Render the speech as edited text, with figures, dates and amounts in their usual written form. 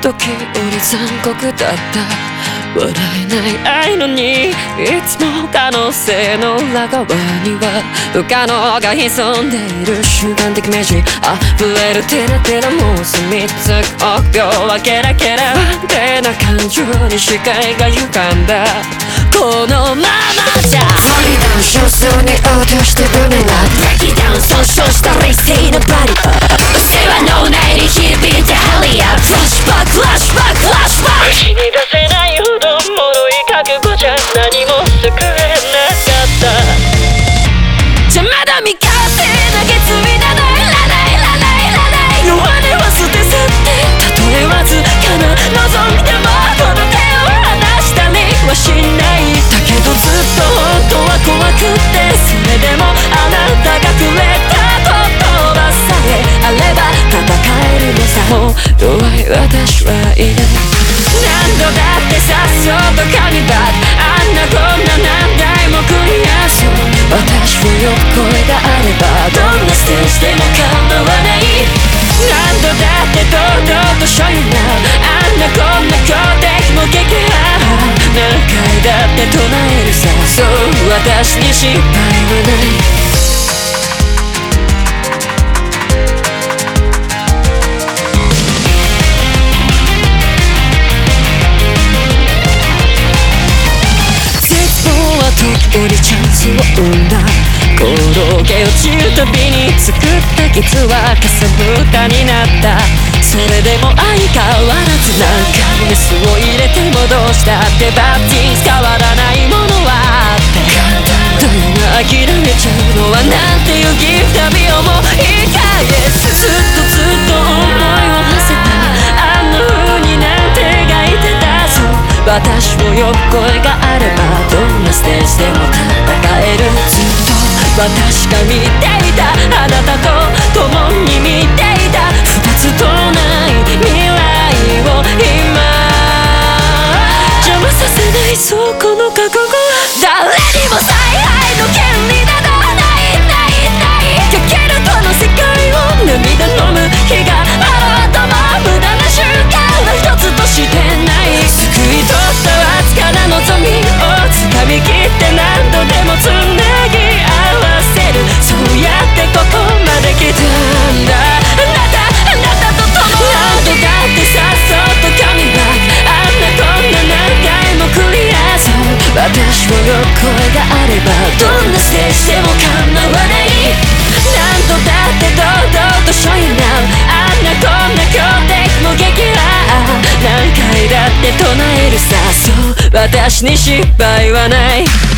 時折残酷だった笑えない愛のにいつも可能性の裏側には不可能が潜んでいる瞬間的イメージ溢れるテラテラもう住みつく臆病はケラケラ不安定な感情に視界が歪んだこのままじゃファイダウン少数に落としてブメラブレイキダウン損傷した冷静なバディ世話のないに響いてハリアフラッシュバックフラッシュバックフラッシュバック口に出せないほど物い覚悟じゃ何も救えなかったじゃまだ未完成な決意などいらないいらないいらない弱音は捨て去ってたとえわずかな望みでもこの手を離したりはしないだけどずっと本当は怖くてそれでもあなたがくれた言葉さえあれば戦えるのさもう弱い私はいない何度だってさっそうと神バッあんなこんな何台も繰り返す私を呼ぶ声があればどんなステージでも構わない何度だって堂々と show you now あんなこんな強敵も撃破何回だって唱えるさそう私に失敗はない時折チャンスを生んだ転げ落ちるたびに作った傷はかさぶたになったそれでも相変わらず何回メスを入れてもどうしたってバッティング変わらないものはあってだよな諦めちゃうのはなんていうギフト旅をもういいかげずっとずっと思いを馳せたあんな風になんて描いてたぞ私を呼ぶ声があればどんなステージでも戦えるずっと私が見ていたあなたと共に見ていた二つとない未来を今邪魔させないそうこの覚悟は誰にも采配の権利などないないないかけるこの世界を涙飲む日があろうとも無駄な瞬間は一つとしてない救い取ったわずかな望みを掴み切って何度でもつなぎ合わせるそうやってここまで来たんだあなたと共に何度だってさっそうと神バックあんなこんな何回も繰り返す私を呼ぶ声があればどんなステージでも構わない何度だって堂々と show you now あんなこんな強敵も撃破何回だって唱えるさそう私に失敗はない